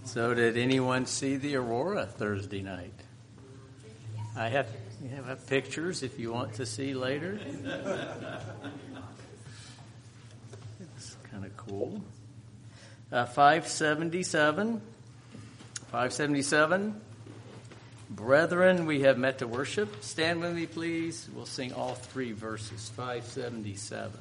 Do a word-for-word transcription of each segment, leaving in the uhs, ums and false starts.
So did anyone see the aurora Thursday night? I have, I have pictures if you want to see later. It's kind of cool. Uh, five seventy-seven. five seventy-seven. Brethren, we have met to worship. Stand with me, please. We'll sing all three verses. five seventy-seven.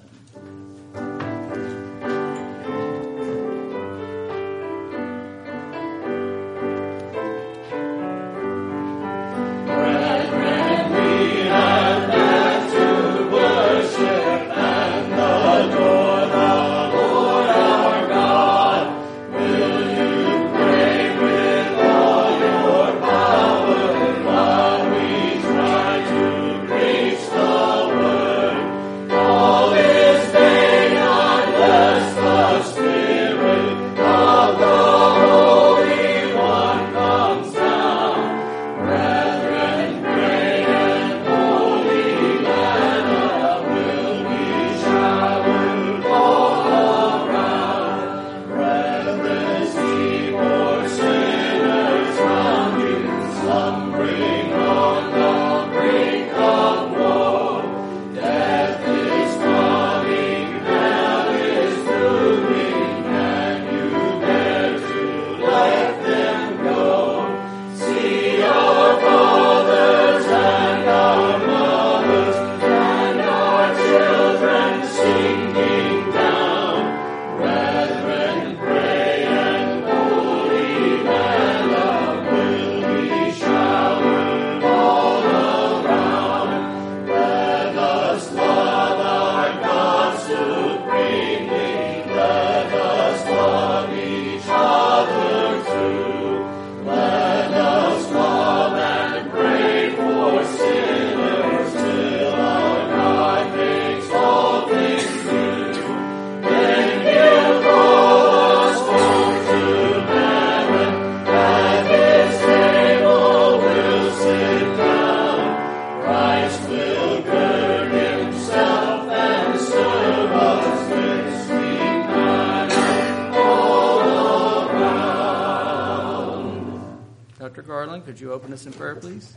Could you open us in prayer, please?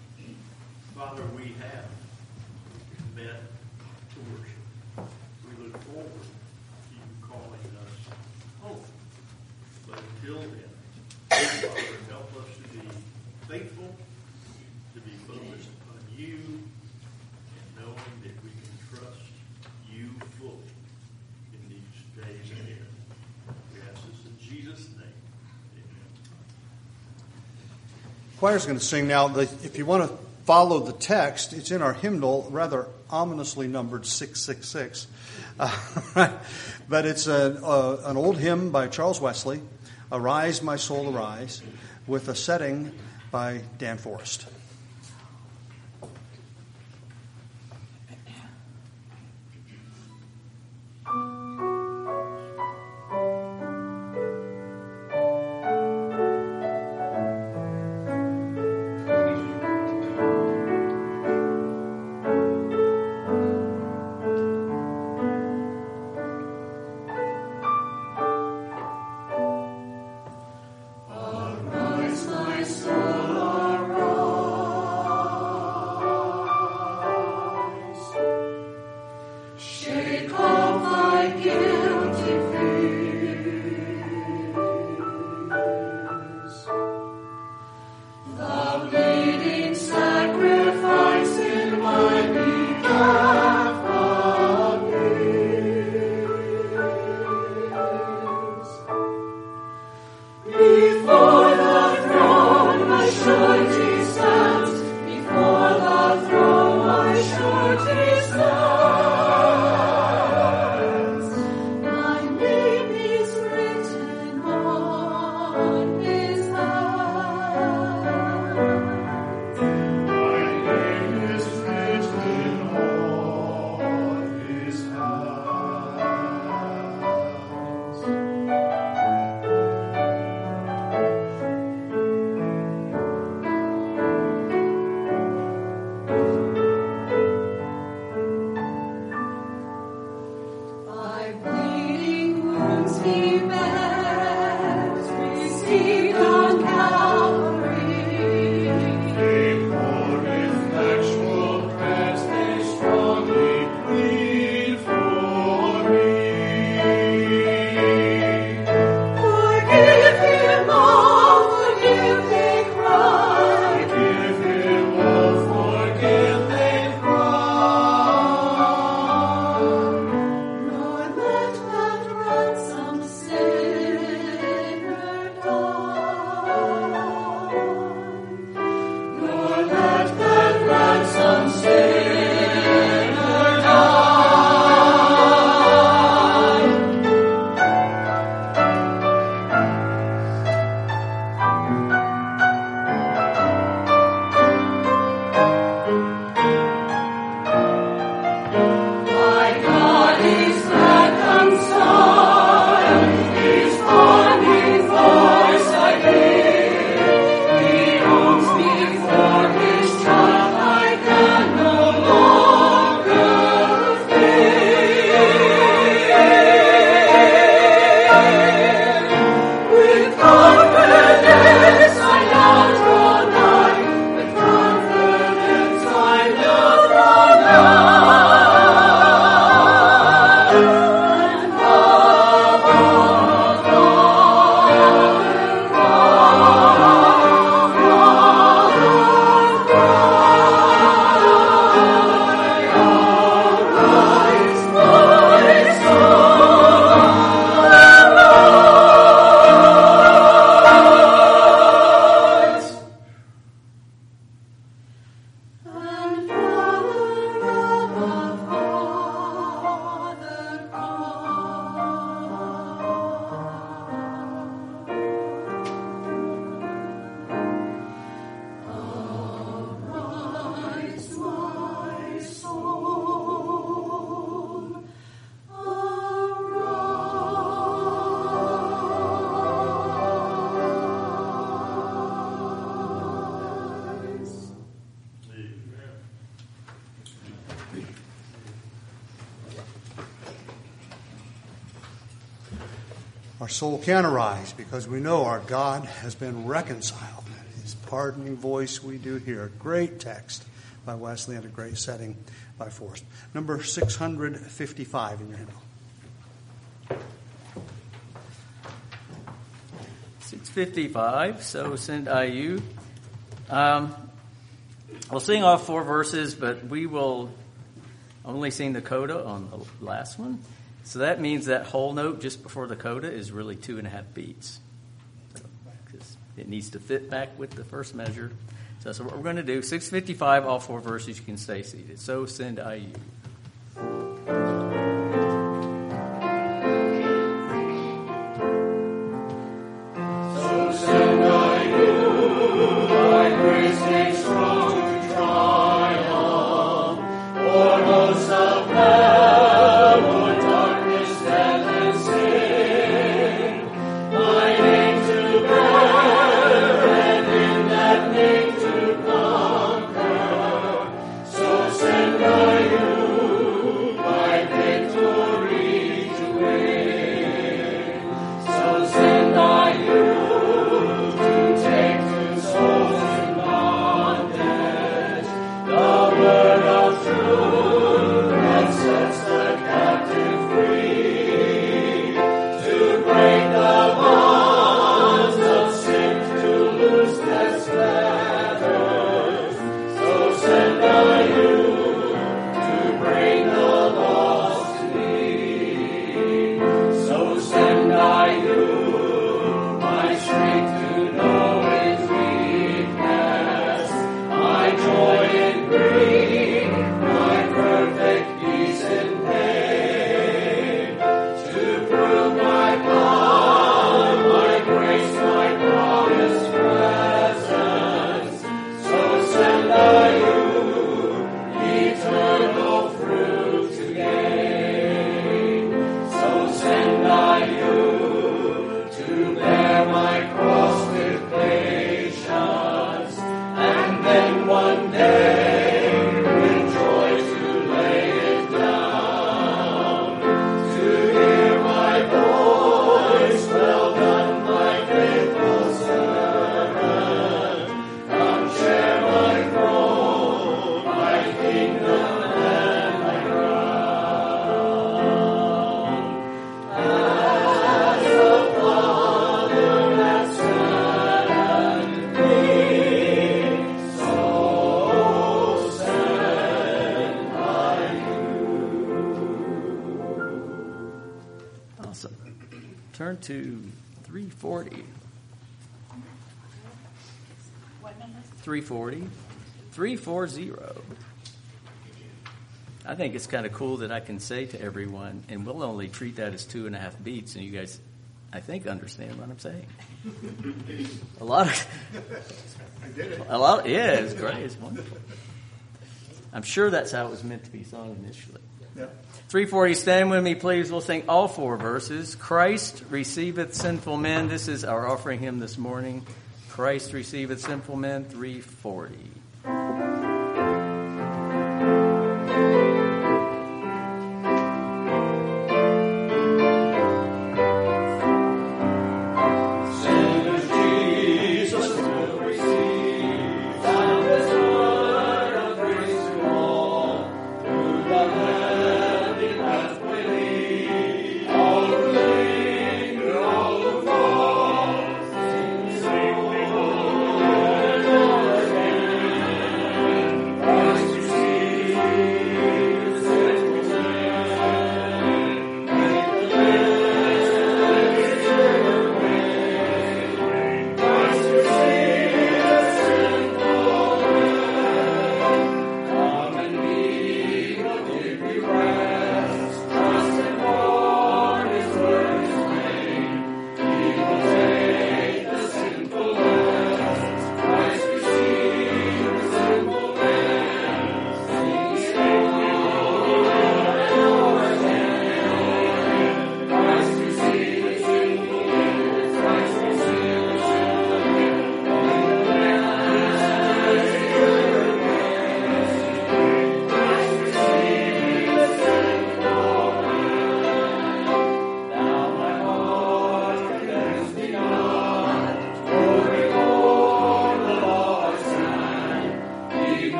Father, we have met to worship. We look forward to you calling us home. But until then, Father, help us to be faithful, to be focused on you, and knowing that we can trust you fully in these days ahead. We ask this in Jesus' name. Choir's going to sing now. The, if you want to follow the text, it's in our hymnal, rather ominously numbered six six six. Uh, but it's a, a, an old hymn by Charles Wesley, Arise, My Soul, Arise, with a setting by Dan Forrest. My soul, arise. Our soul can arise because we know our God has been reconciled. His pardoning voice we do hear. Great text by Wesley and a great setting by Forrest. Number six hundred fifty-five in your hymnal. six fifty-five, So Send I You. Um, we'll sing all four verses, but we will only sing the coda on the last one. So that means that whole note just before the coda is really two and a half beats. So, 'cause it needs to fit back with the first measure. So that's what we're going to do. six fifty-five, all four verses, you can stay seated. So Send I You. Turn to three forty. What number? three forty. three forty. I think it's kind of cool that I can say to everyone, and we'll only treat that as two and a half beats, and you guys, I think, understand what I'm saying. A lot of, I did it. a lot, yeah, it's great, it's wonderful. I'm sure that's how it was meant to be sung initially. Yeah. three forty, stand with me, please. We'll sing all four verses. Christ receiveth sinful men. This is our offering hymn this morning. Christ receiveth sinful men, three forty. All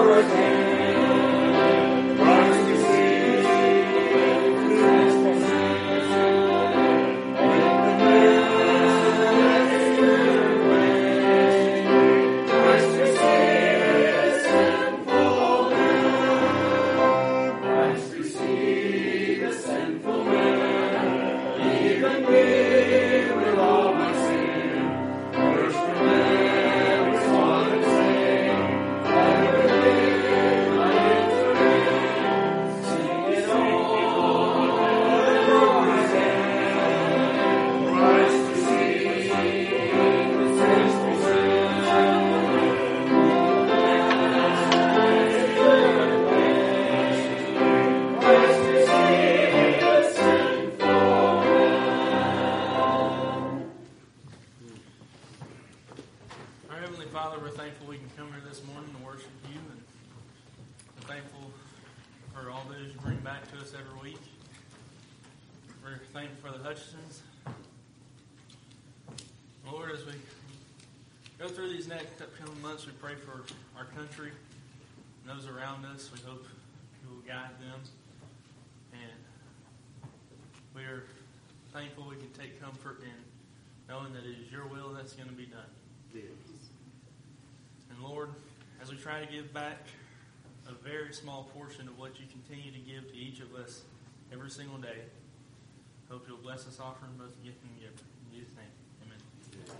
We pray for our country and those around us. We hope you will guide them. And we are thankful we can take comfort in knowing that it is your will that's going to be done. Yes. And Lord, as we try to give back a very small portion of what you continue to give to each of us every single day, hope you'll bless us offering both gift and giver. In Jesus' name, amen. Yes.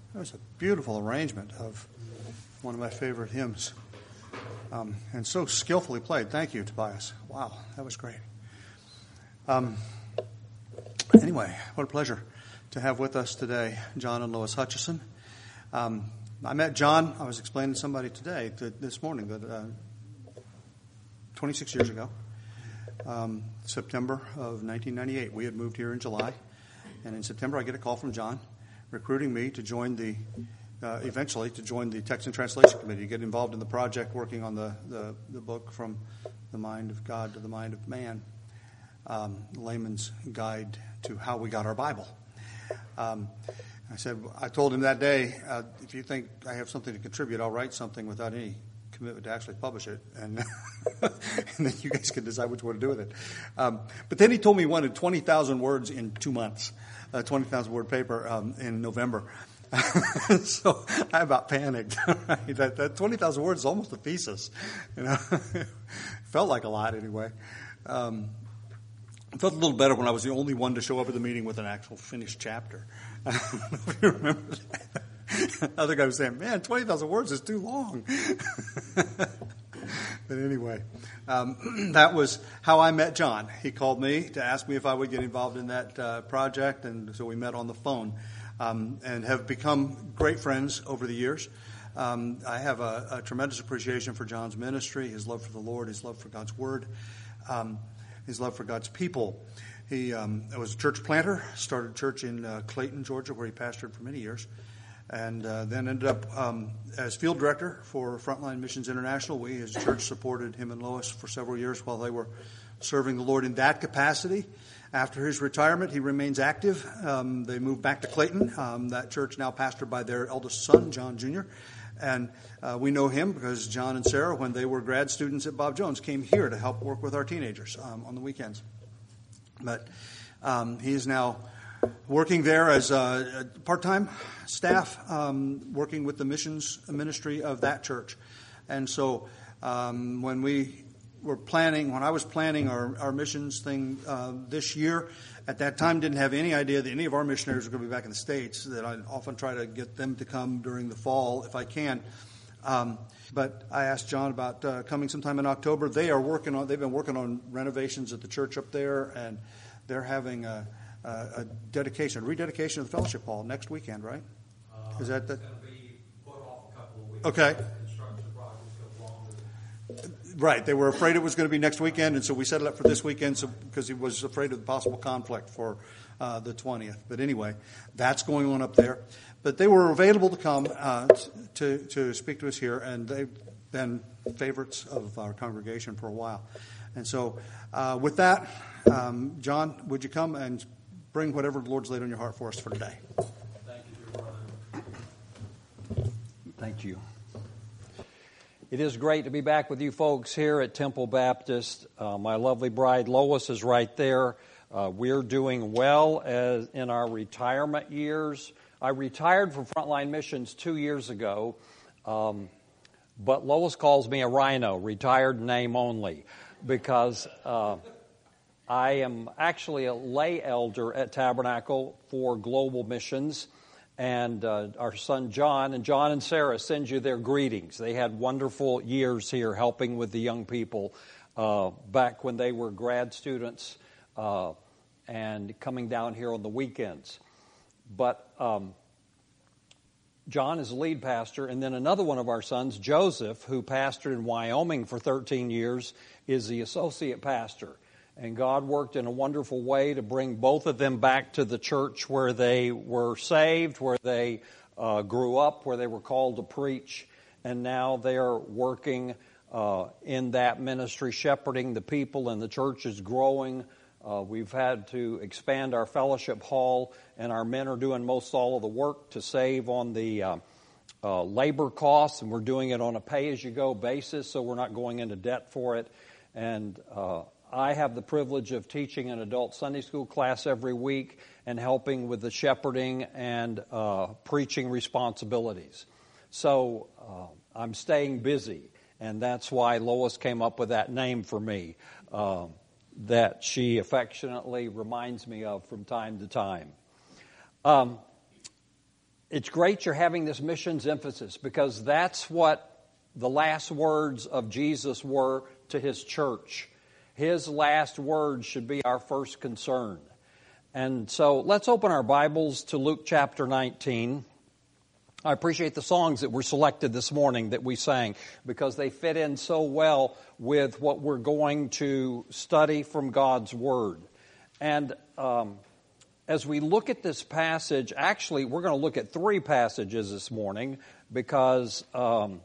That was a beautiful arrangement of one of my favorite hymns. Um, and so skillfully played. Thank you, Tobias. Wow, that was great. Um, anyway, what a pleasure to have with us today John and Lois Hutchison. Um, I met John, I was explaining to somebody today, that this morning, that uh, twenty-six years ago, um, September of nineteen ninety-eight, we had moved here in July. And in September, I get a call from John recruiting me to join the, uh, eventually, to join the Text and Translation Committee, to get involved in the project working on the, the, the book From the Mind of God to the Mind of Man, um, Layman's Guide to How We Got Our Bible. Um, I said, I told him that day, uh, if you think I have something to contribute, I'll write something without any commitment to actually publish it, and, and then you guys can decide what you want to do with it. Um, but then he told me he wanted twenty thousand words in two months, a twenty thousand word paper um, in November. So I about panicked. Right? That, that twenty thousand words is almost a thesis. You know, felt like a lot anyway. Um, I felt a little better when I was the only one to show up at the meeting with an actual finished chapter. I don't know if you remember that. Other guy was saying, man, twenty thousand words is too long. But anyway, um, that was how I met John. He called me to ask me if I would get involved in that uh, project, and so we met on the phone um, and have become great friends over the years. Um, I have a, a tremendous appreciation for John's ministry, his love for the Lord, his love for God's Word, um, his love for God's people. He um, was a church planter, started a church in uh, Clayton, Georgia, where he pastored for many years. And uh, then ended up um, as field director for Frontline Missions International. We, as a church, supported him and Lois for several years while they were serving the Lord in that capacity. After his retirement, he remains active. Um, they moved back to Clayton. Um, that church now pastored by their eldest son, John Junior And uh, we know him because John and Sarah, when they were grad students at Bob Jones, came here to help work with our teenagers um, on the weekends. But um, he is now working there as a part-time staff, um, working with the missions ministry of that church. And so um, when we were planning, when I was planning our, our missions thing uh, this year, at that time didn't have any idea that any of our missionaries were going to be back in the States, that I often try to get them to come during the fall if I can. Um, but I asked John about uh, coming sometime in October. They are working on, they've been working on renovations at the church up there, and they're having a Uh, a dedication, a rededication of the fellowship hall next weekend, right? Uh, Is that the? It's going to be put off a couple of weeks. Okay. Construction project goes longer. Right. They were afraid it was going to be next weekend, and so we set it up for this weekend so, because he was afraid of the possible conflict for uh, the twentieth. But anyway, that's going on up there. But they were available to come uh, to, to speak to us here, and they've been favorites of our congregation for a while. And so uh, with that, um, John, would you come and bring whatever the Lord's laid on your heart for us for today? Thank you, dear brother. Thank you. It is great to be back with you folks here at Temple Baptist. Uh, my lovely bride Lois is right there. Uh, we're doing well as in our retirement years. I retired from Frontline Missions two years ago, um, but Lois calls me a rhino, retired name only, because uh, I am actually a lay elder at Tabernacle for Global Missions. And uh, our son John, and John and Sarah send you their greetings. They had wonderful years here helping with the young people uh, back when they were grad students uh, and coming down here on the weekends. But um, John is the lead pastor, and then another one of our sons, Joseph, who pastored in Wyoming for thirteen years, is the associate pastor. And God worked in a wonderful way to bring both of them back to the church where they were saved, where they uh, grew up, where they were called to preach. And now they are working uh, in that ministry, shepherding the people, and the church is growing. Uh, we've had to expand our fellowship hall, and our men are doing most all of the work to save on the uh, uh, labor costs, and we're doing it on a pay-as-you-go basis, so we're not going into debt for it. And uh, I have the privilege of teaching an adult Sunday school class every week and helping with the shepherding and uh, preaching responsibilities. So uh, I'm staying busy, and that's why Lois came up with that name for me uh, that she affectionately reminds me of from time to time. Um, it's great you're having this missions emphasis, because that's what the last words of Jesus were to his church. His last words should be our first concern. And so let's open our Bibles to Luke chapter nineteen. I appreciate the songs that were selected this morning that we sang, because they fit in so well with what we're going to study from God's Word. And um, as we look at this passage, actually we're going to look at three passages this morning, because um,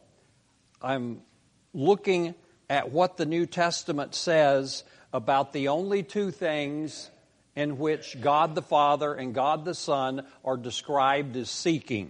I'm looking at what the New Testament says about the only two things in which God the Father and God the Son are described as seeking.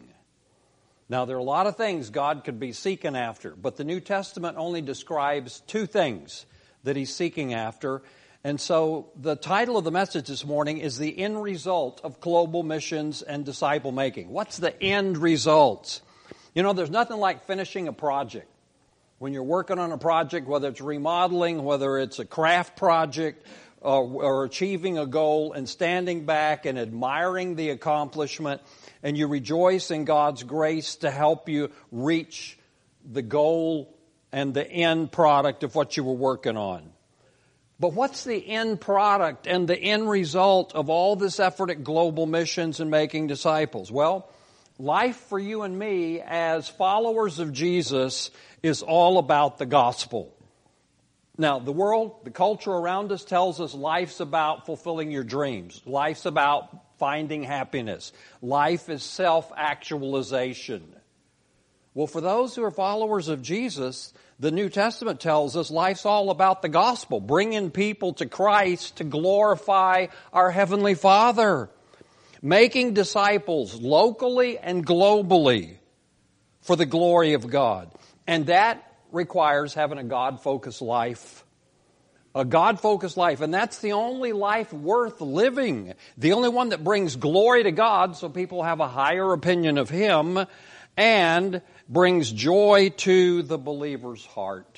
Now, there are a lot of things God could be seeking after, but the New Testament only describes two things that he's seeking after. And so the title of the message this morning is The End Result of Global Missions and Disciple Making. What's the end result? You know, there's nothing like finishing a project. When you're working on a project, whether it's remodeling, whether it's a craft project, uh, or achieving a goal, and standing back and admiring the accomplishment, and you rejoice in God's grace to help you reach the goal and the end product of what you were working on. But what's the end product and the end result of all this effort at global missions and making disciples? Well, life for you and me as followers of Jesus is all about the gospel. Now, the world, the culture around us tells us life's about fulfilling your dreams. Life's about finding happiness. Life is self-actualization. Well, for those who are followers of Jesus, the New Testament tells us life's all about the gospel, bringing people to Christ to glorify our Heavenly Father, making disciples locally and globally for the glory of God. And that requires having a God-focused life. A God-focused life. And that's the only life worth living. The only one that brings glory to God so people have a higher opinion of Him, and brings joy to the believer's heart.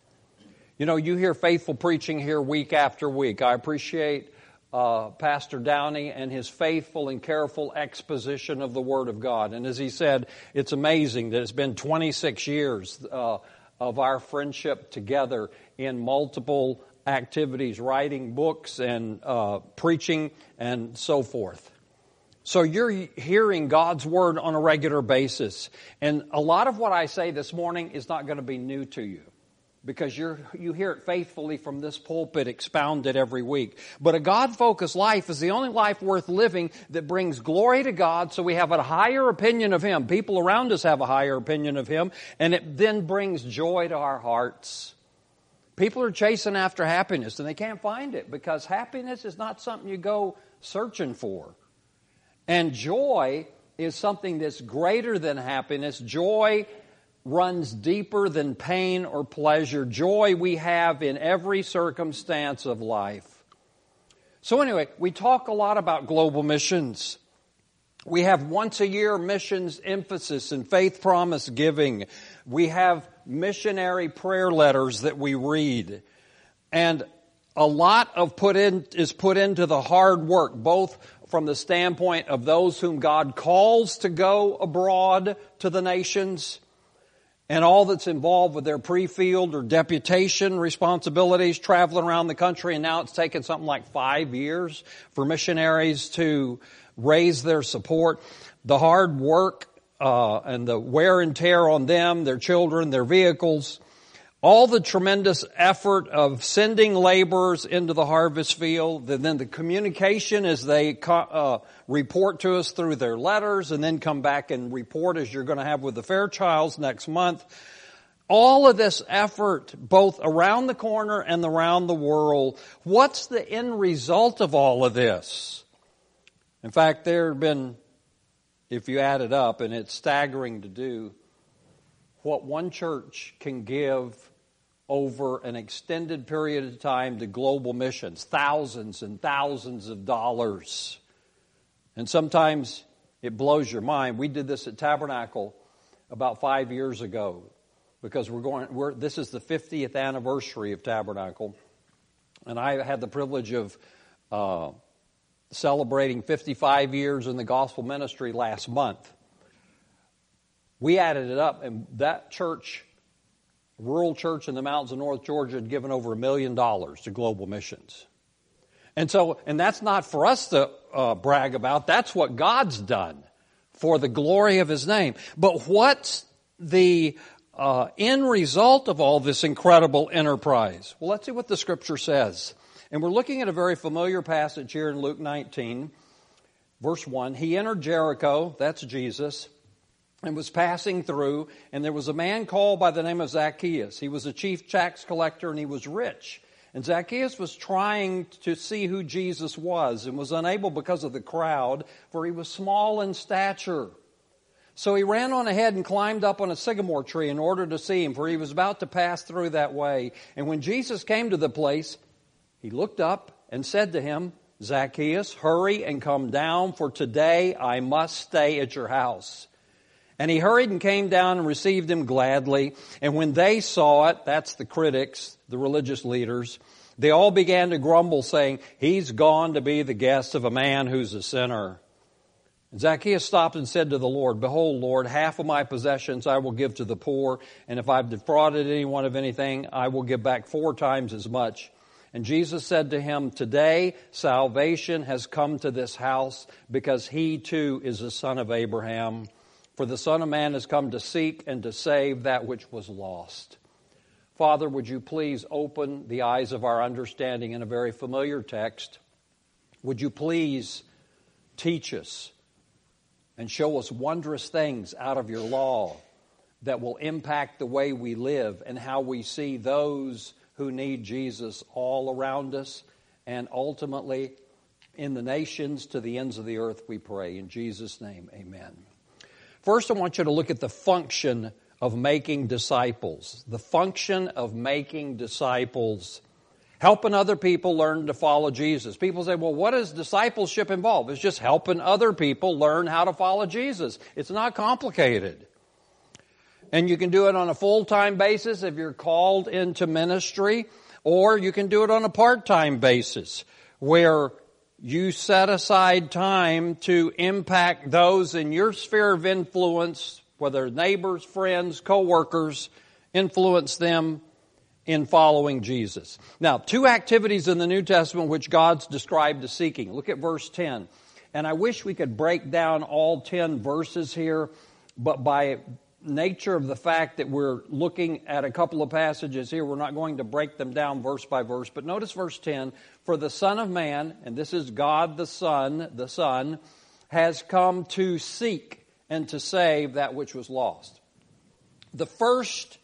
You know, you hear faithful preaching here week after week. I appreciate uh, Pastor Downey and his faithful and careful exposition of the Word of God. And as he said, it's amazing that it's been twenty-six years uh, of our friendship together in multiple activities, writing books and uh, preaching and so forth. So you're hearing God's Word on a regular basis. And a lot of what I say this morning is not going to be new to you, because you're, you hear it faithfully from this pulpit expounded every week. But a God-focused life is the only life worth living that brings glory to God, so we have a higher opinion of Him. People around us have a higher opinion of Him, and it then brings joy to our hearts. People are chasing after happiness, and they can't find it, because happiness is not something you go searching for. And joy is something that's greater than happiness. Joy runs deeper than pain or pleasure. Joy we have in every circumstance of life. So anyway, we talk a lot about global missions. We have once a year missions emphasis and faith promise giving. We have missionary prayer letters that we read. And a lot of put in is put into the hard work, both from the standpoint of those whom God calls to go abroad to the nations, and all that's involved with their pre-field or deputation responsibilities, traveling around the country. And now it's taken something like five years for missionaries to raise their support. The hard work uh, and the wear and tear on them, their children, their vehicles. All the tremendous effort of sending laborers into the harvest field, and then the communication as they uh, report to us through their letters, and then come back and report as you're going to have with the Fairchilds next month. All of this effort, both around the corner and around the world, what's the end result of all of this? In fact, there have been, if you add it up, and it's staggering to do, what one church can give over an extended period of time to global missions, thousands and thousands of dollars. And sometimes it blows your mind. We did this at Tabernacle about five years ago, because we're going. We're, this is the fiftieth anniversary of Tabernacle, and I had the privilege of uh, celebrating fifty-five years in the gospel ministry last month. We added it up, and that church, rural church in the mountains of North Georgia, had given over a million dollars to global missions. And so, and that's not for us to uh, brag about. That's what God's done for the glory of His name. But what's the uh, end result of all this incredible enterprise? Well, let's see what the Scripture says. And we're looking at a very familiar passage here in Luke nineteen, verse one. He entered Jericho, that's Jesus, and was passing through, and there was a man called by the name of Zacchaeus. He was a chief tax collector, and he was rich. And Zacchaeus was trying to see who Jesus was and was unable because of the crowd, for he was small in stature. So he ran on ahead and climbed up on a sycamore tree in order to see him, for he was about to pass through that way. And when Jesus came to the place, he looked up and said to him, Zacchaeus, hurry and come down, for today I must stay at your house. And he hurried and came down and received him gladly. And when they saw it, that's the critics, the religious leaders, they all began to grumble, saying, he's gone to be the guest of a man who's a sinner. And Zacchaeus stopped and said to the Lord, behold, Lord, half of my possessions I will give to the poor, and if I've defrauded anyone of anything, I will give back four times as much. And Jesus said to him, today salvation has come to this house, because he too is a son of Abraham. For the Son of Man has come to seek and to save that which was lost. Father, would you please open the eyes of our understanding in a very familiar text? Would you please teach us and show us wondrous things out of your law that will impact the way we live and how we see those who need Jesus all around us and ultimately in the nations to the ends of the earth, we pray. In Jesus' name, amen. First, I want you to look at the function of making disciples. The function of making disciples. Helping other people learn to follow Jesus. People say, well, what does discipleship involve? It's just helping other people learn how to follow Jesus. It's not complicated. And you can do it on a full-time basis if you're called into ministry, or you can do it on a part-time basis where you set aside time to impact those in your sphere of influence, whether neighbors, friends, co-workers, influence them in following Jesus. Now, two activities in the New Testament which God's described as seeking. Look at verse ten. And I wish we could break down all ten verses here, but by nature of the fact that we're looking at a couple of passages here, we're not going to break them down verse by verse. But notice verse ten, for the Son of Man, and this is God the Son, the Son, has come to seek and to save that which was lost. The first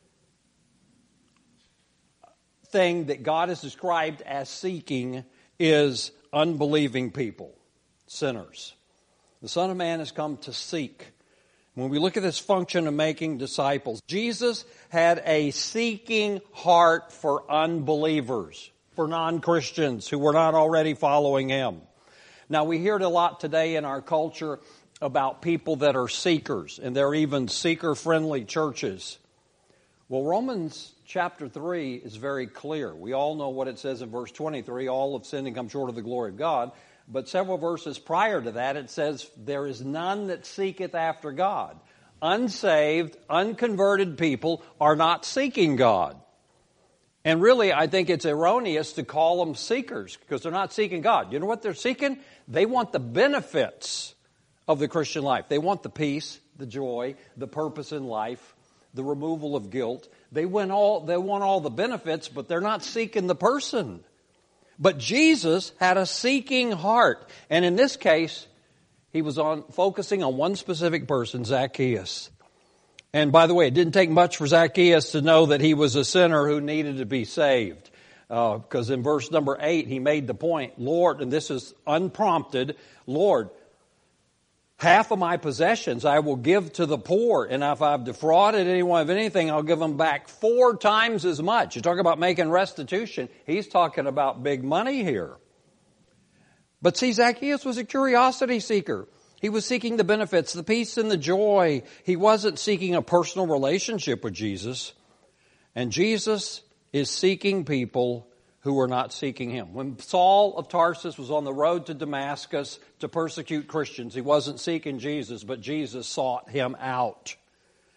thing that God has described as seeking is unbelieving people, sinners. The Son of Man has come to seek. When we look at this function of making disciples, Jesus had a seeking heart for unbelievers, for non-Christians who were not already following Him. Now, we hear it a lot today in our culture about people that are seekers, and there are even seeker-friendly churches. Well, Romans chapter three is very clear. We all know what it says in verse twenty-three, all have sinned and come short of the glory of God. But several verses prior to that, it says, there is none that seeketh after God. Unsaved, unconverted people are not seeking God. And really, I think it's erroneous to call them seekers, because they're not seeking God. You know what they're seeking? They want the benefits of the Christian life. They want the peace, the joy, the purpose in life, the removal of guilt. They want all, they want all the benefits, but they're not seeking the person. But Jesus had a seeking heart. And in this case, he was on focusing on one specific person, Zacchaeus. And by the way, it didn't take much for Zacchaeus to know that he was a sinner who needed to be saved. Uh, because in verse number eight, he made the point, Lord, and this is unprompted, Lord, half of my possessions I will give to the poor, and if I've defrauded anyone of anything, I'll give them back four times as much. You talk about making restitution. He's talking about big money here. But see, Zacchaeus was a curiosity seeker. He was seeking the benefits, the peace and the joy. He wasn't seeking a personal relationship with Jesus. And Jesus is seeking people who were not seeking Him. When Saul of Tarsus was on the road to Damascus to persecute Christians, he wasn't seeking Jesus, but Jesus sought him out.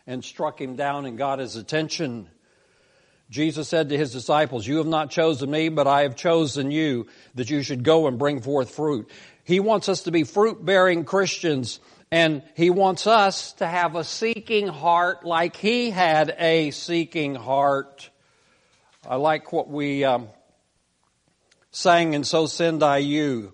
and struck him down and got his attention. Jesus said to his disciples, "You have not chosen me, but I have chosen you, that you should go and bring forth fruit." He wants us to be fruit-bearing Christians, and He wants us to have a seeking heart like He had a seeking heart. I like what we um, sang in So Send I You.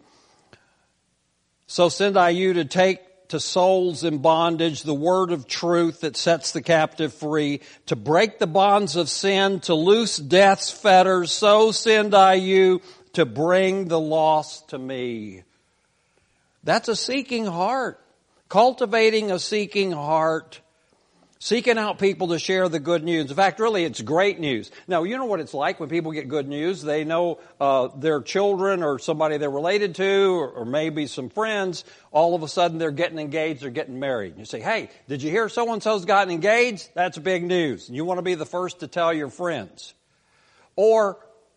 So send I you to take to souls in bondage the word of truth that sets the captive free, to break the bonds of sin, to loose death's fetters. So send I you to bring the lost to me. That's a seeking heart. Cultivating a seeking heart. Seeking out people to share the good news. In fact, really, it's great news. Now, you know what it's like when people get good news. They know uh, their children or somebody they're related to, or, or maybe some friends. All of a sudden, they're getting engaged or getting married. You say, "Hey, did you hear so-and-so's gotten engaged?" That's big news. And you want to be the first to tell your friends. Or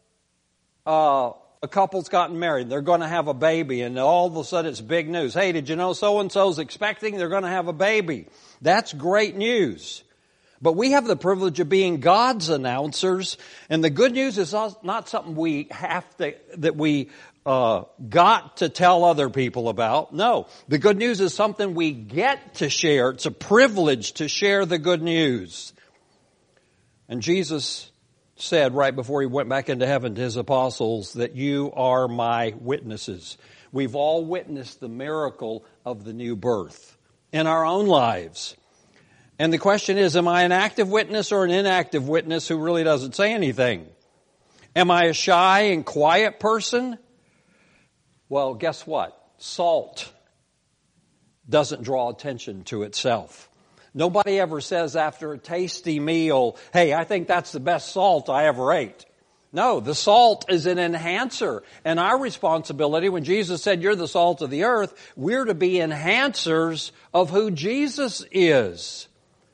uh, a couple's gotten married. They're going to have a baby, and all of a sudden, it's big news. "Hey, did you know so-and-so's expecting? They're going to have a baby." That's great news. But we have the privilege of being God's announcers, and the good news is not something we have to, that we uh, got to tell other people about. No, the good news is something we get to share. It's a privilege to share the good news. And Jesus said right before He went back into heaven to His apostles that you are my witnesses. We've all witnessed the miracle of the new birth in our own lives. And the question is, am I an active witness or an inactive witness who really doesn't say anything? Am I a shy and quiet person? Well, guess what? Salt doesn't draw attention to itself. Nobody ever says after a tasty meal, "Hey, I think that's the best salt I ever ate." No, the salt is an enhancer. And our responsibility, when Jesus said, "You're the salt of the earth," we're to be enhancers of who Jesus is.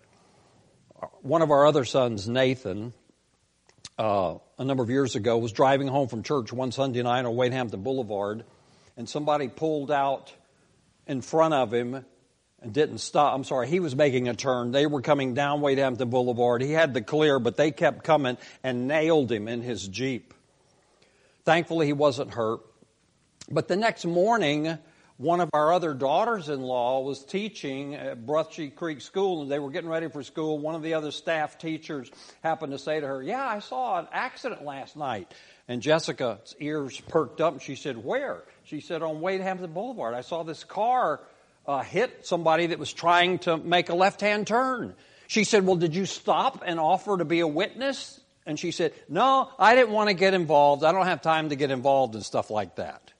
One of our other sons, Nathan, uh, a number of years ago, was driving home from church one Sunday night on Wade Hampton Boulevard, and somebody pulled out in front of him and didn't stop. I'm sorry, he was making a turn. They were coming down Wade Hampton Boulevard. He had the clear, but they kept coming and nailed him in his Jeep. Thankfully, he wasn't hurt. But the next morning, one of our other daughters-in-law was teaching at Brushy Creek School, and they were getting ready for school. One of the other staff teachers happened to say to her, "Yeah, I saw an accident last night." And Jessica's ears perked up, and she said, "Where?" She said, "On Wade Hampton Boulevard. I saw this car Uh, hit somebody that was trying to make a left-hand turn." She said, "Well, did you stop and offer to be a witness?" And she said, "No, I didn't want to get involved. I don't have time to get involved in stuff like that."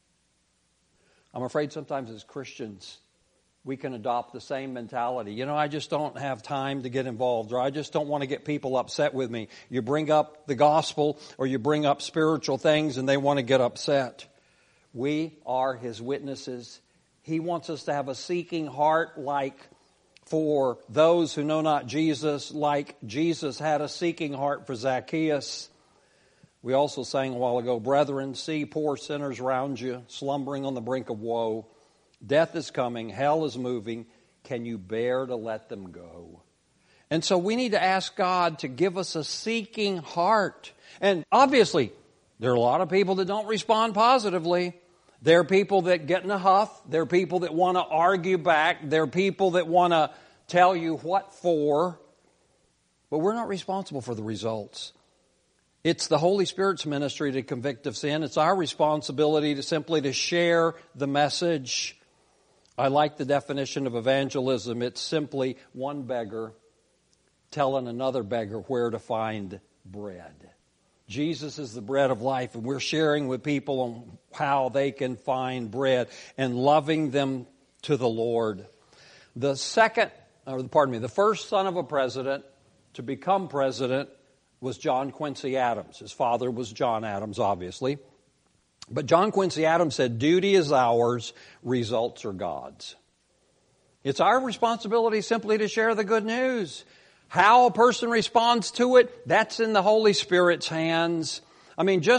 I'm afraid sometimes as Christians, we can adopt the same mentality. You know, I just don't have time to get involved, or I just don't want to get people upset with me. You bring up the gospel or you bring up spiritual things and they want to get upset. We are His witnesses. He wants us to have a seeking heart like for those who know not Jesus, like Jesus had a seeking heart for Zacchaeus. We also sang a while ago, "Brethren, see poor sinners round you, slumbering on the brink of woe. Death is coming, hell is moving. Can you bear to let them go?" And so we need to ask God to give us a seeking heart. And obviously, there are a lot of people that don't respond positively. There are people that get in a huff. There are people that want to argue back. There are people that want to tell you what for. But we're not responsible for the results. It's the Holy Spirit's ministry to convict of sin. It's our responsibility to simply to share the message. I like the definition of evangelism. It's simply one beggar telling another beggar where to find bread. Jesus is the bread of life, and we're sharing with people on how they can find bread and loving them to the Lord. The second, or pardon me, the first son of a president to become president was John Quincy Adams. His father was John Adams, obviously. But John Quincy Adams said, "Duty is ours, results are God's." It's our responsibility simply to share the good news. How a person responds to it, that's in the Holy Spirit's hands. I mean, just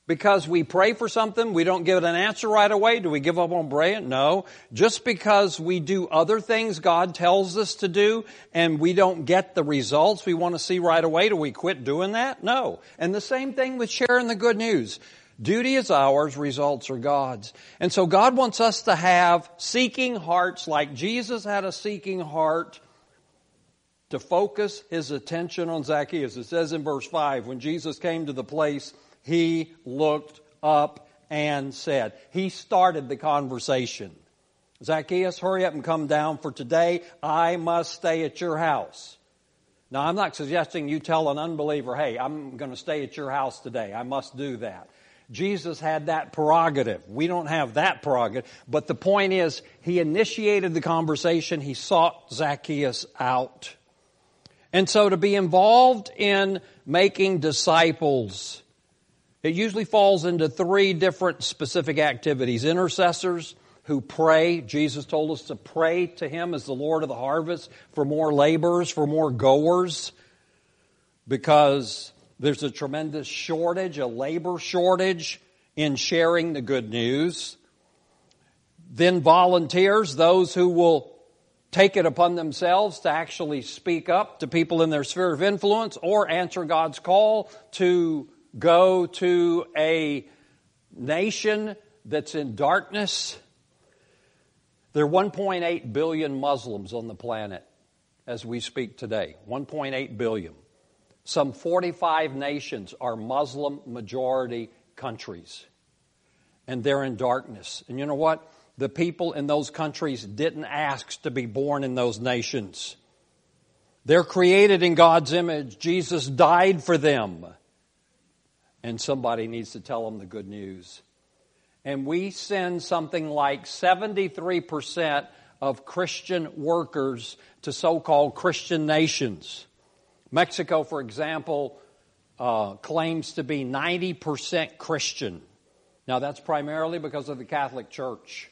Because we pray for something, we don't get an answer right away. Do we give up on praying? No. Just because we do other things God tells us to do and we don't get the results we want to see right away, do we quit doing that? No. And the same thing with sharing the good news. Duty is ours, results are God's. And so God wants us to have seeking hearts like Jesus had a seeking heart to focus his attention on Zacchaeus. It says in verse five, when Jesus came to the place, he looked up and said. He started the conversation. Zacchaeus, hurry up and come down, for today I must stay at your house. Now, I'm not suggesting you tell an unbeliever, hey, I'm going to stay at your house today. I must do that. Jesus had that prerogative. We don't have that prerogative. But the point is, he initiated the conversation. He sought Zacchaeus out. And so to be involved in making disciples, it usually falls into three different specific activities. Intercessors who pray. Jesus told us to pray to him as the Lord of the harvest for more laborers, for more goers, because there's a tremendous shortage, a labor shortage in sharing the good news. Then volunteers, those who will take it upon themselves to actually speak up to people in their sphere of influence or answer God's call to go to a nation that's in darkness. There are one point eight billion Muslims on the planet as we speak today. one point eight billion. Some forty-five nations are Muslim majority countries. And they're in darkness. And you know what? The people in those countries didn't ask to be born in those nations. They're created in God's image. Jesus died for them. And somebody needs to tell them the good news. And we send something like seventy-three percent of Christian workers to so-called Christian nations. Mexico, for example, uh, claims to be ninety percent Christian. Now, that's primarily because of the Catholic Church.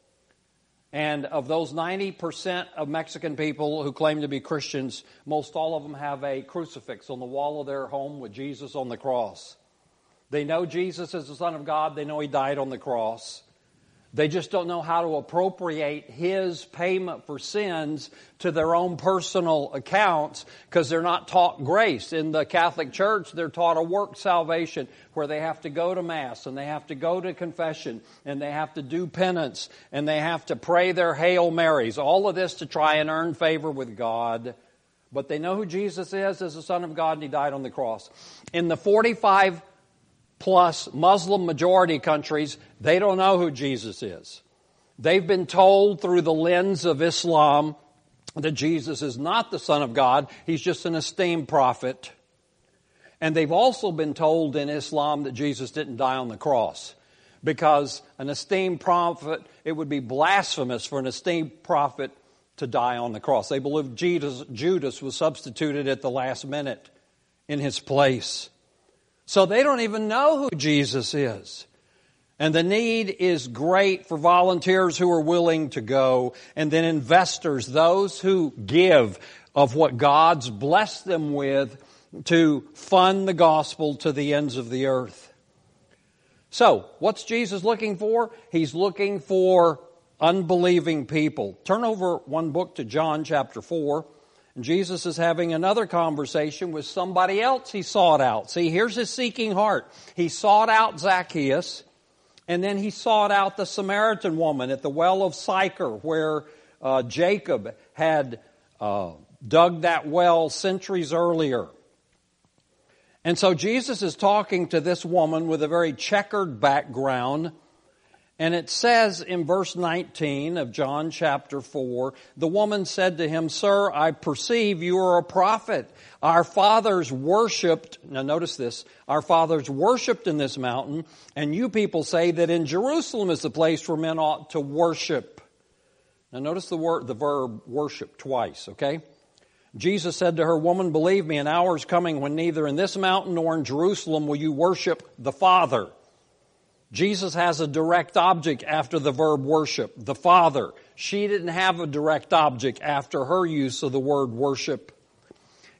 And of those ninety percent of Mexican people who claim to be Christians, most all of them have a crucifix on the wall of their home with Jesus on the cross. They know Jesus is the Son of God. They know he died on the cross. They just don't know how to appropriate his payment for sins to their own personal accounts because they're not taught grace. In the Catholic Church, they're taught a work salvation where they have to go to Mass and they have to go to confession and they have to do penance and they have to pray their Hail Marys. All of this to try and earn favor with God. But they know who Jesus is as the Son of God and he died on the cross. In the forty-five plus Muslim majority countries, they don't know who Jesus is. They've been told through the lens of Islam that Jesus is not the Son of God. He's just an esteemed prophet. And they've also been told in Islam that Jesus didn't die on the cross. Because an esteemed prophet, it would be blasphemous for an esteemed prophet to die on the cross. They believe Judas, Judas was substituted at the last minute in his place. So they don't even know who Jesus is. And the need is great for volunteers who are willing to go. And then investors, those who give of what God's blessed them with to fund the gospel to the ends of the earth. So, what's Jesus looking for? He's looking for unbelieving people. Turn over one book to John chapter four. And Jesus is having another conversation with somebody else he sought out. See, here's his seeking heart. He sought out Zacchaeus, and then he sought out the Samaritan woman at the well of Sychar, where uh, Jacob had uh, dug that well centuries earlier. And so Jesus is talking to this woman with a very checkered background. And it says in verse nineteen of John chapter four, the woman said to him, "Sir, I perceive you are a prophet. Our fathers worshipped," now notice this, "our fathers worshipped in this mountain, and you people say that in Jerusalem is the place where men ought to worship." Now notice the word, the verb worship twice, okay? Jesus said to her, "Woman, believe me, an hour is coming when neither in this mountain nor in Jerusalem will you worship the Father." Jesus has a direct object after the verb worship, the Father. She didn't have a direct object after her use of the word worship.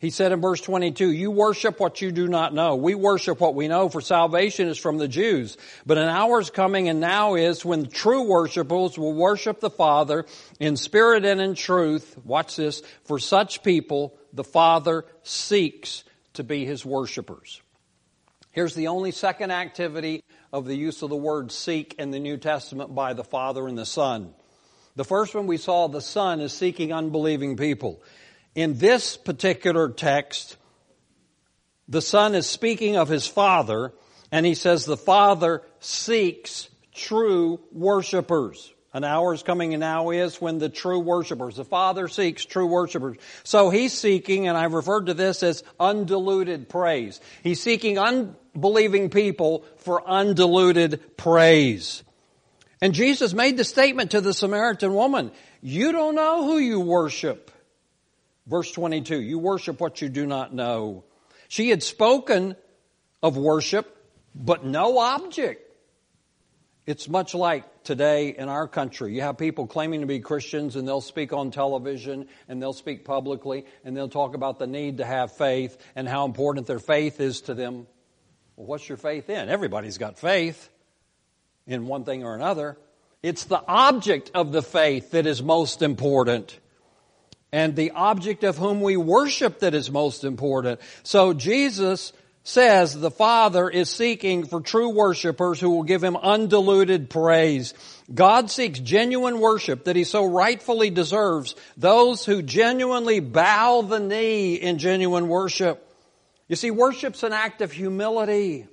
He said in verse twenty-two, you worship what you do not know. We worship what we know, for salvation is from the Jews. But an hour is coming, and now is, when true worshipers will worship the Father in spirit and in truth. Watch this. For such people, the Father seeks to be His worshipers. Here's the only second activity of the use of the word seek in the New Testament by the Father and the Son. The first one we saw, the Son is seeking unbelieving people. In this particular text, the Son is speaking of His Father, and He says the Father seeks true worshipers. An hour is coming and now is when the true worshipers, the Father seeks true worshipers. So He's seeking, and I've referred to this as undiluted praise. He's seeking unbelieving people for undiluted praise. And Jesus made the statement to the Samaritan woman, you don't know who you worship. Verse twenty-two, you worship what you do not know. She had spoken of worship, but no object. It's much like today in our country. You have people claiming to be Christians, and they'll speak on television, and they'll speak publicly, and they'll talk about the need to have faith and how important their faith is to them. Well, what's your faith in? Everybody's got faith in one thing or another. It's the object of the faith that is most important, and the object of whom we worship that is most important. So Jesus says the Father is seeking for true worshipers who will give Him undiluted praise. God seeks genuine worship that He so rightfully deserves, those who genuinely bow the knee in genuine worship. You see, worship's an act of humility.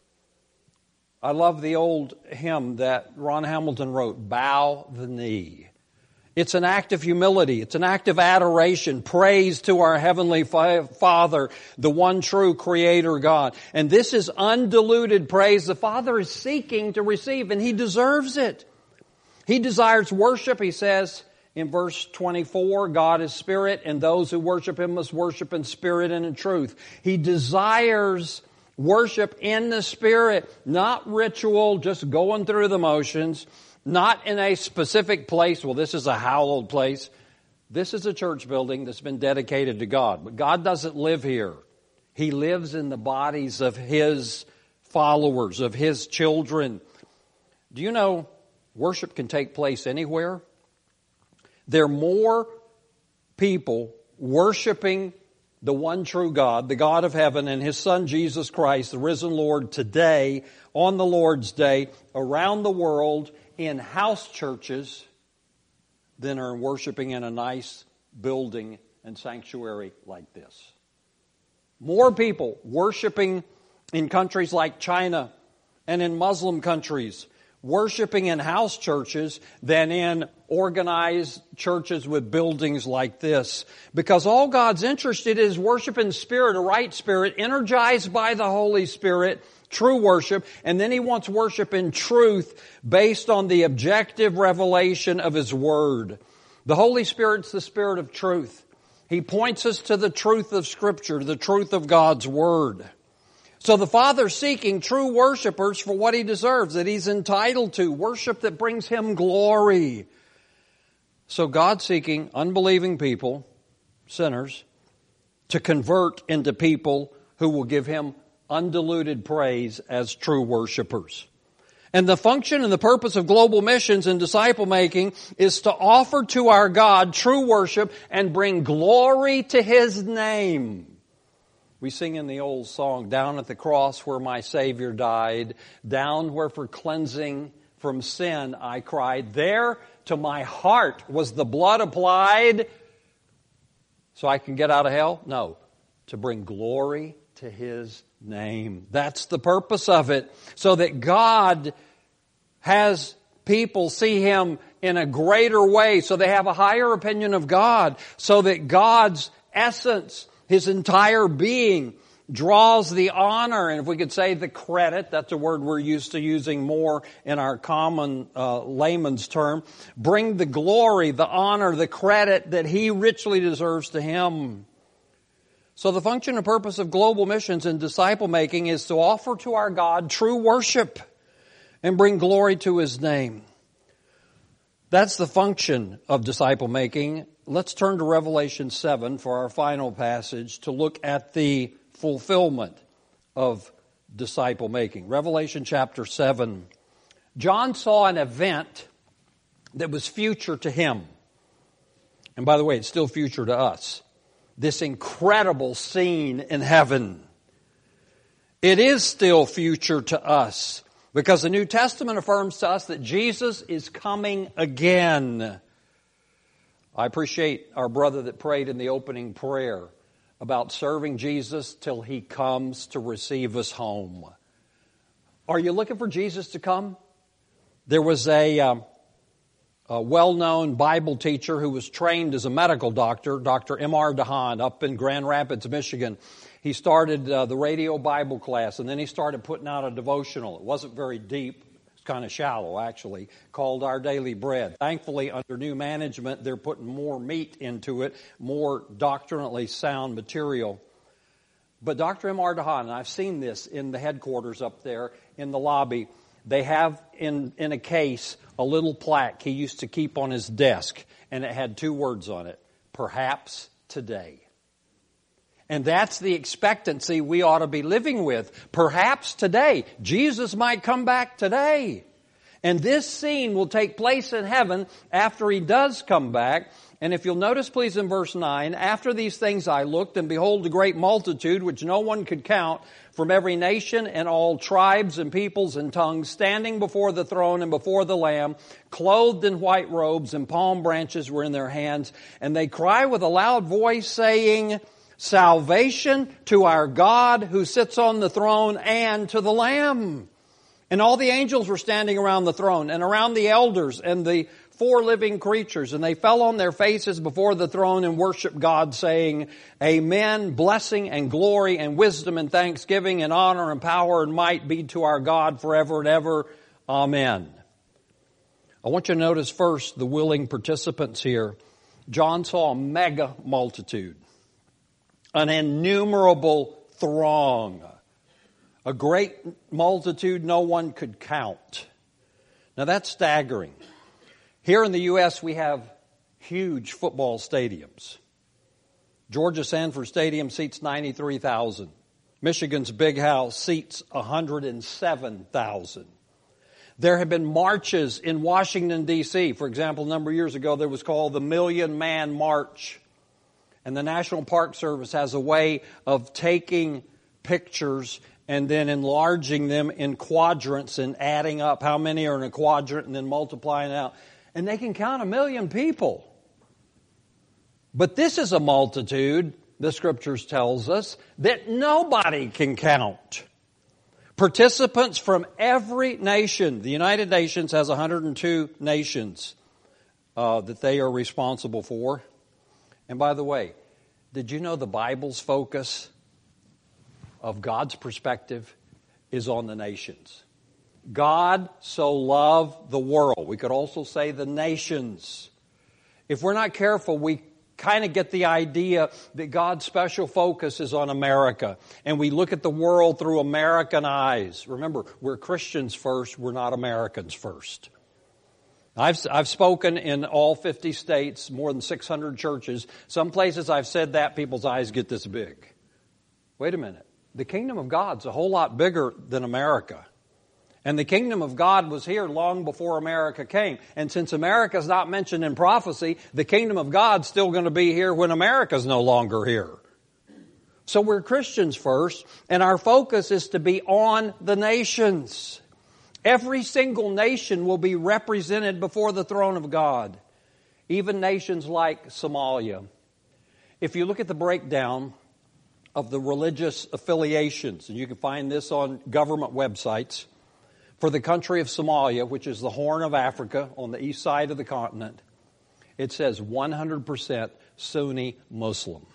I love the old hymn that Ron Hamilton wrote, Bow the Knee. It's an act of humility. It's an act of adoration, praise to our Heavenly Father, the one true Creator God. And this is undiluted praise the Father is seeking to receive, and He deserves it. He desires worship, He says in verse twenty-four, God is spirit, and those who worship Him must worship in spirit and in truth. He desires worship in the Spirit, not ritual, just going through the motions. Not in a specific place. Well, this is a hallowed place. This is a church building that's been dedicated to God. But God doesn't live here. He lives in the bodies of His followers, of His children. Do you know worship can take place anywhere? There are more people worshiping the one true God, the God of heaven, and His Son Jesus Christ, the risen Lord, today, on the Lord's Day, around the world, in house churches than are worshiping in a nice building and sanctuary like this. More people worshiping in countries like China and in Muslim countries, worshiping in house churches than in organized churches with buildings like this. Because all God's interested in is worship in spirit, a right spirit, energized by the Holy Spirit, true worship, and then He wants worship in truth based on the objective revelation of His Word. The Holy Spirit's the Spirit of truth. He points us to the truth of Scripture, the truth of God's Word. So the Father's seeking true worshipers for what He deserves, that He's entitled to, worship that brings Him glory. So God's seeking unbelieving people, sinners, to convert into people who will give Him undiluted praise as true worshipers. And the function and the purpose of global missions and disciple making is to offer to our God true worship and bring glory to His name. We sing in the old song, down at the cross where my Savior died, down where for cleansing from sin I cried, there to my heart was the blood applied so I can get out of hell? No, to bring glory to His name. That's the purpose of it. So that God has people see Him in a greater way. So they have a higher opinion of God. So that God's essence, His entire being, draws the honor, and if we could say the credit, that's a word we're used to using more in our common uh, layman's term, bring the glory, the honor, the credit that He richly deserves to Him. So the function and purpose of global missions and disciple making is to offer to our God true worship and bring glory to His name. That's the function of disciple making. let's turn to Revelation seven for our final passage to look at the fulfillment of disciple making. Revelation chapter seven. John saw an event that was future to him. And by the way, it's still future to us. This incredible scene in heaven. It is still future to us because the New Testament affirms to us that Jesus is coming again. I appreciate our brother that prayed in the opening prayer about serving Jesus till He comes to receive us home. Are you looking for Jesus to come? There was a, um, a well-known Bible teacher who was trained as a medical doctor, Doctor M R DeHaan, up in Grand Rapids, Michigan. He started uh, the radio Bible class, and then he started putting out a devotional. It wasn't very deep. It's kind of shallow, actually, called Our Daily Bread. Thankfully, under new management, they're putting more meat into it, more doctrinally sound material. But Doctor M R DeHaan, and I've seen this in the headquarters up there in the lobby, they have in, in a case a little plaque he used to keep on his desk, and it had two words on it, perhaps today. And that's the expectancy we ought to be living with. Perhaps today. Jesus might come back today. And this scene will take place in heaven after He does come back. And if you'll notice, please, in verse nine, after these things I looked, and behold, a great multitude, which no one could count, from every nation and all tribes and peoples and tongues, standing before the throne and before the Lamb, clothed in white robes, and palm branches were in their hands. And they cry with a loud voice, saying, salvation to our God who sits on the throne and to the Lamb. And all the angels were standing around the throne and around the elders and the four living creatures. And they fell on their faces before the throne and worshiped God, saying, Amen, blessing and glory and wisdom and thanksgiving and honor and power and might be to our God forever and ever. Amen. I want you to notice first the willing participants here. John saw a mega multitude. An innumerable throng. A great multitude no one could count. Now that's staggering. Here in the U S we have huge football stadiums. Georgia Sanford Stadium seats ninety-three thousand. Michigan's Big House seats one hundred seven thousand. There have been marches in Washington, D C For example, a number of years ago there was called the Million Man March. And the National Park Service has a way of taking pictures and then enlarging them in quadrants and adding up how many are in a quadrant and then multiplying it out. And they can count a million people. But this is a multitude, the Scriptures tells us, that nobody can count. Participants from every nation. The United Nations has one hundred two nations uh, that they are responsible for. And by the way, did you know the Bible's focus of God's perspective is on the nations? God so loved the world. We could also say the nations. If we're not careful, we kind of get the idea that God's special focus is on America. And we look at the world through American eyes. Remember, we're Christians first, we're not Americans first. I've, I've spoken in all fifty states, more than six hundred churches. Some places I've said that, people's eyes get this big. Wait a minute. The kingdom of God's a whole lot bigger than America. And the kingdom of God was here long before America came. And since America's not mentioned in prophecy, the kingdom of God's still going to be here when America's no longer here. So we're Christians first, and our focus is to be on the nations. Every single nation will be represented before the throne of God. Even nations like Somalia. If you look at the breakdown of the religious affiliations, and you can find this on government websites, for the country of Somalia, which is the Horn of Africa on the east side of the continent, it says one hundred percent Sunni Muslim.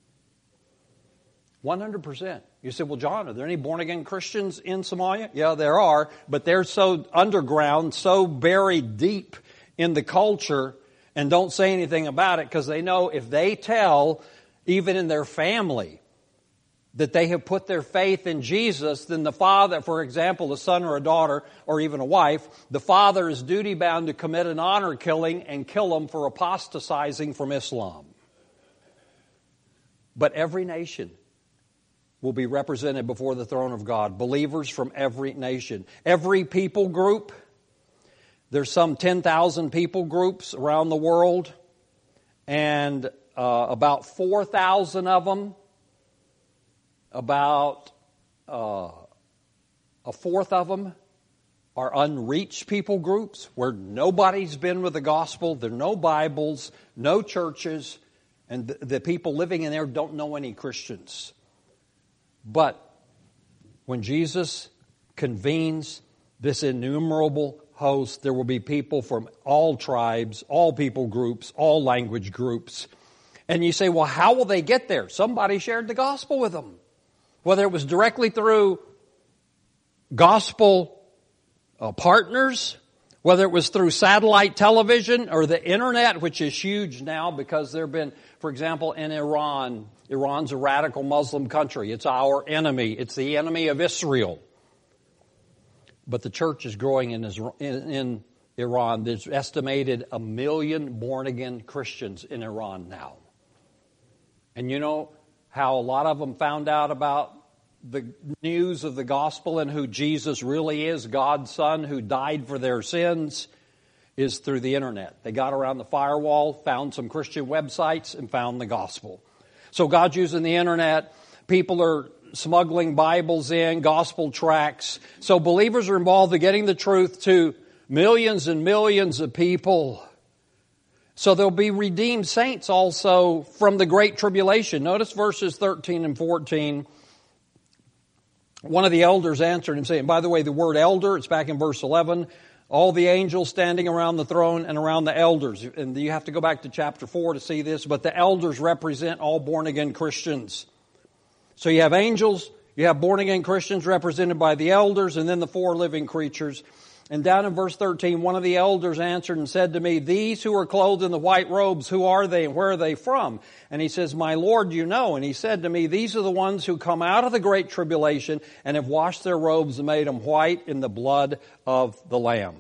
one hundred percent. You say, well, John, are there any born-again Christians in Somalia? Yeah, there are, but they're so underground, so buried deep in the culture and don't say anything about it because they know if they tell, even in their family, that they have put their faith in Jesus, then the father, for example, a son or a daughter, or even a wife, the father is duty-bound to commit an honor killing and kill them for apostatizing from Islam. But every nation will be represented before the throne of God. Believers from every nation. Every people group. There's some ten thousand people groups around the world. And uh, about four thousand of them, about uh, a fourth of them are unreached people groups where nobody's been with the gospel. There are no Bibles, no churches, and the, the people living in there don't know any Christians. But when Jesus convenes this innumerable host, there will be people from all tribes, all people groups, all language groups. And you say, well, how will they get there? Somebody shared the gospel with them. Whether it was directly through gospel uh, partners, whether it was through satellite television or the internet, which is huge now because there have been, for example, in Iran, Iran's a radical Muslim country. It's our enemy. It's the enemy of Israel. But the church is growing in, Israel, in, in Iran. There's estimated a million born-again Christians in Iran now. And you know how a lot of them found out about the news of the gospel and who Jesus really is, God's Son who died for their sins, is through the internet. They got around the firewall, found some Christian websites, and found the gospel. So God's using the internet. People are smuggling Bibles in, gospel tracts. So believers are involved in getting the truth to millions and millions of people. So there'll be redeemed saints also from the Great Tribulation. Notice verses thirteen and fourteen. One of the elders answered him saying, by the way, the word elder, it's back in verse eleven. All the angels standing around the throne and around the elders. And you have to go back to chapter four to see this, but the elders represent all born-again Christians. So you have angels, you have born-again Christians represented by the elders, and then the four living creatures. And down in verse thirteen, one of the elders answered and said to me, these who are clothed in the white robes, who are they and where are they from? And he says, my Lord, you know. And he said to me, these are the ones who come out of the great tribulation and have washed their robes and made them white in the blood of the Lamb.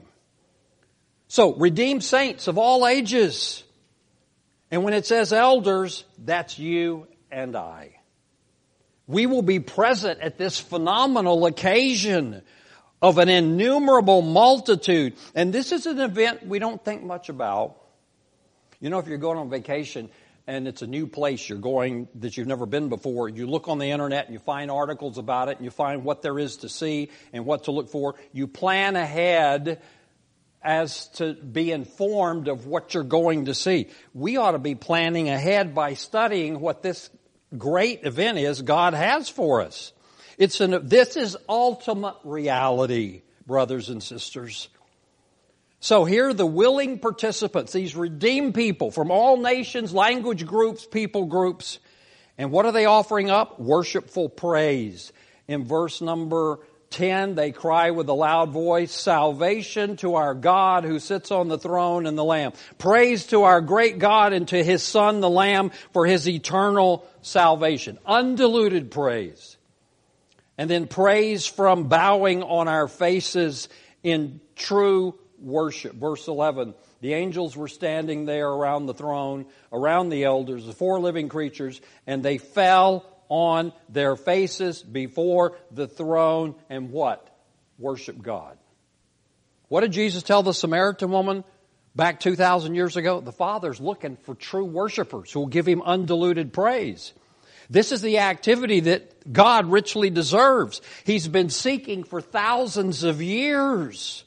So, redeemed saints of all ages. And when it says elders, that's you and I. We will be present at this phenomenal occasion of an innumerable multitude. And this is an event we don't think much about. You know, if you're going on vacation and it's a new place you're going that you've never been before, you look on the internet and you find articles about it and you find what there is to see and what to look for. You plan ahead as to be informed of what you're going to see. We ought to be planning ahead by studying what this great event is God has for us. It's an, this is ultimate reality, brothers and sisters. So here are the willing participants, these redeemed people from all nations, language groups, people groups. And what are they offering up? Worshipful praise. In verse number ten, they cry with a loud voice, salvation to our God who sits on the throne and the Lamb. Praise to our great God and to His Son, the Lamb, for His eternal salvation. Undiluted praise. And then praise from bowing on our faces in true worship. Verse eleven, the angels were standing there around the throne, around the elders, the four living creatures, and they fell on their faces before the throne and what? Worship God. What did Jesus tell the Samaritan woman back two thousand years ago? The Father's looking for true worshipers who will give Him undiluted praise. This is the activity that God richly deserves. He's been seeking for thousands of years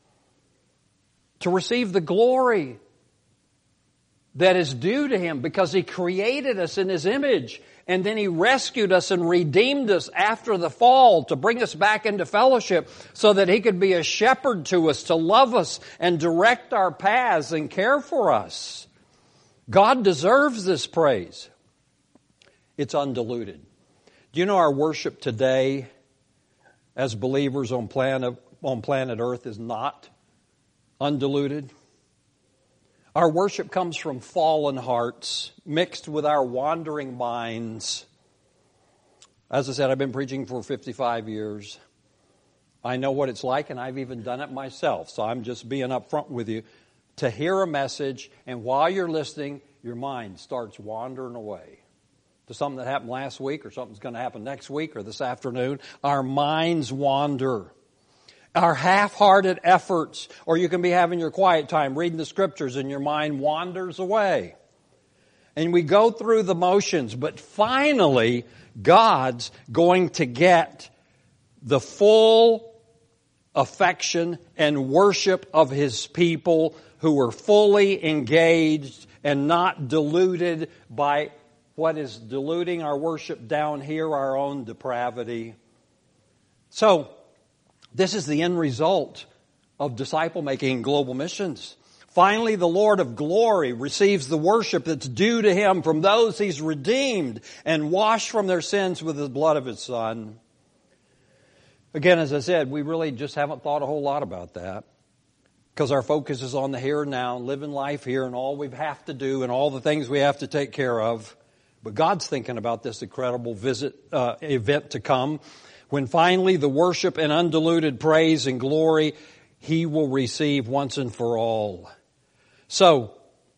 to receive the glory that is due to Him because He created us in His image and then He rescued us and redeemed us after the fall to bring us back into fellowship so that He could be a shepherd to us, to love us and direct our paths and care for us. God deserves this praise. It's undiluted. Do you know our worship today as believers on planet, on planet Earth is not undiluted? Our worship comes from fallen hearts mixed with our wandering minds. As I said, I've been preaching for fifty-five years. I know what it's like, and I've even done it myself. So I'm just being upfront with you. To hear a message, and while you're listening, your mind starts wandering away to something that happened last week, or something's going to happen next week or this afternoon. Our minds wander. Our half-hearted efforts, or you can be having your quiet time reading the Scriptures and your mind wanders away. And we go through the motions, but finally, God's going to get the full affection and worship of His people who are fully engaged and not deluded by what is diluting our worship down here, our own depravity. So, this is the end result of disciple making and global missions. Finally, the Lord of glory receives the worship that's due to Him from those He's redeemed and washed from their sins with the blood of His Son. Again, as I said, we really just haven't thought a whole lot about that because our focus is on the here and now, living life here and all we have to do and all the things we have to take care of. But God's thinking about this incredible visit uh, event to come when finally the worship and undiluted praise and glory He will receive once and for all. So,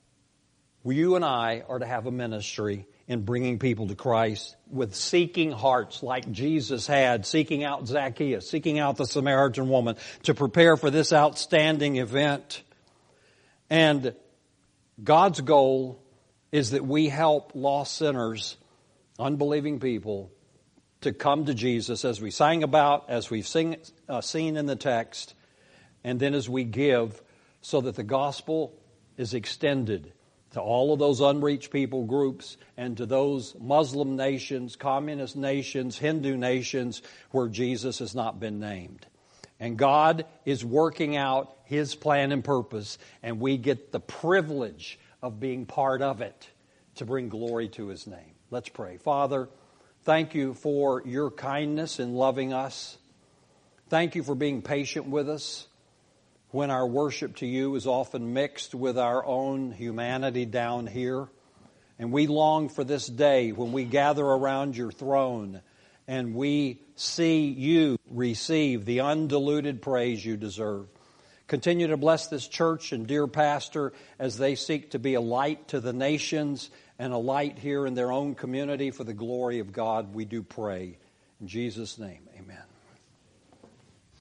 you and I are to have a ministry in bringing people to Christ with seeking hearts like Jesus had, seeking out Zacchaeus, seeking out the Samaritan woman to prepare for this outstanding event. And God's goal is that we help lost sinners, unbelieving people, to come to Jesus as we sang about, as we've sing, uh, seen in the text, and then as we give so that the gospel is extended to all of those unreached people groups and to those Muslim nations, communist nations, Hindu nations where Jesus has not been named. And God is working out His plan and purpose, and we get the privilege of being part of it to bring glory to His name. Let's pray. Father, thank You for Your kindness in loving us. Thank You for being patient with us when our worship to You is often mixed with our own humanity down here. And we long for this day when we gather around Your throne and we see You receive the undiluted praise You deserve. Continue to bless this church and dear pastor as they seek to be a light to the nations and a light here in their own community for the glory of God. We do pray. In Jesus' name, amen.